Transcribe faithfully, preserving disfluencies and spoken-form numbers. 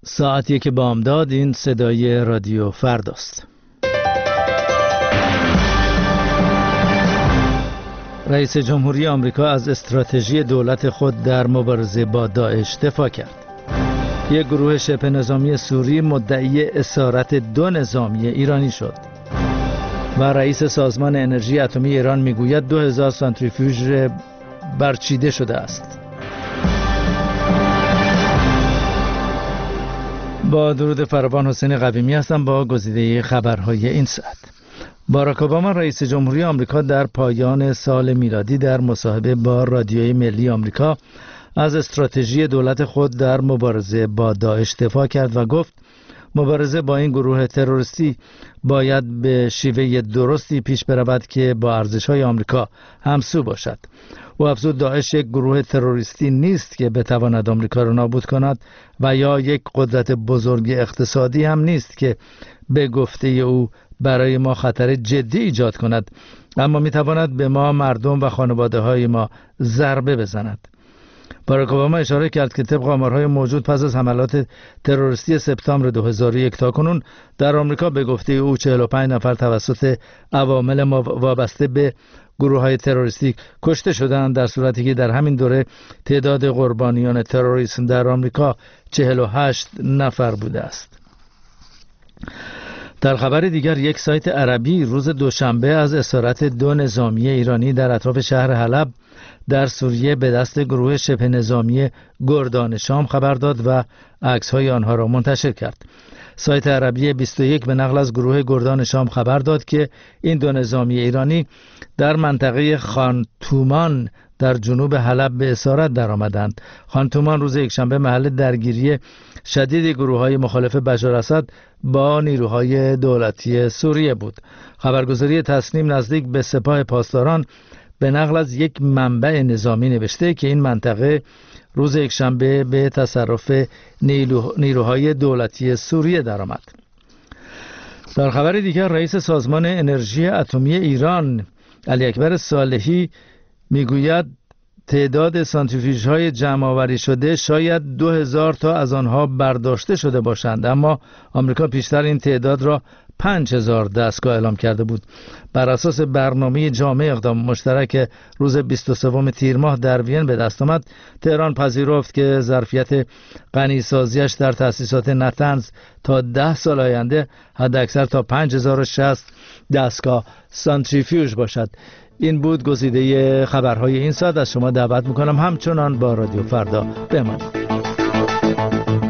ساعت یک بامداد. این صدای رادیو فرداست. رئیس جمهوری آمریکا از استراتژی دولت خود در مبارزه با داعش دفاع کرد. یک گروه شبه نظامی سوری مدعی اسارت دو نظامی ایرانی شد و رئیس سازمان انرژی اتمی ایران میگوید دو هزار سانتریفیوژ برچیده شده است. با درود فراوان، حسین قویمی هستم با گزیده خبرهای این ساعت. باراک اوباما رئیس جمهوری آمریکا در پایان سال میلادی در مصاحبه با رادیوی ملی آمریکا از استراتژی دولت خود در مبارزه با داعش دفاع کرد و گفت مبارزه با این گروه تروریستی باید به شیوه درستی پیش برود که با ارزش‌های آمریکا همسو باشد. او افزود داعش یک گروه تروریستی نیست که بتواند آمریکا را نابود کند و یا یک قدرت بزرگ اقتصادی هم نیست که به گفته او برای ما خطر جدی ایجاد کند، اما میتواند به ما، مردم و خانواده های ما ضربه بزند. باراک اوباما اشاره کرد که طبق آمارهای موجود پس از حملات تروریستی سپتامبر دو هزار و یک تا کنون در آمریکا به گفته او چهل و پنج نفر توسط عوامل وابسته به گروه‌های تروریستی کشته شدند، در صورتی که در همین دوره تعداد قربانیان تروریسم در آمریکا چهل و هشت نفر بوده است. در خبر دیگر، یک سایت عربی روز دوشنبه از اسارت دو نظامی ایرانی در اطراف شهر حلب در سوریه به دست گروه شبه نظامی گردان شام خبر داد و عکس‌های آنها را منتشر کرد. سایت عربی بیست و یک به نقل از گروه گردان شام خبر داد که این دو نظامی ایرانی در منطقه خانتومان در جنوب حلب به اسارت درآمدند. خانتومان روز یکشنبه محل درگیری شدید گروه‌های مخالف بشار اسد با نیروهای دولتی سوریه بود. خبرگزاری تسنیم نزدیک به سپاه پاسداران به نقل از یک منبع نظامی نوشته که این منطقه روز یکشنبه به تصرف نیروهای دولتی سوریه درآمد. در خبر دیگر، رئیس سازمان انرژی اتمی ایران علی اکبر صالحی میگوید تعداد سانتریفیوژهای جمع آوری شده شاید دو هزار تا از آنها برداشته شده باشند، اما آمریکا پیشتر این تعداد را پنج هزار دستگاه اعلام کرده بود. بر اساس برنامه جامع اقدام مشترک روز بیست و سوم تیر ماه در وین به دست آمد، تهران پذیرفت که ظرفیت غنیسازیش در تأسیسات نتنز تا ده سال آینده حداکثر تا پنج هزار و شصت دستگاه سانتریفیوژ باشد. این بود گزیده خبرهای این ساعت. از شما دعوت میکنم همچنان با رادیو فردا بمانید.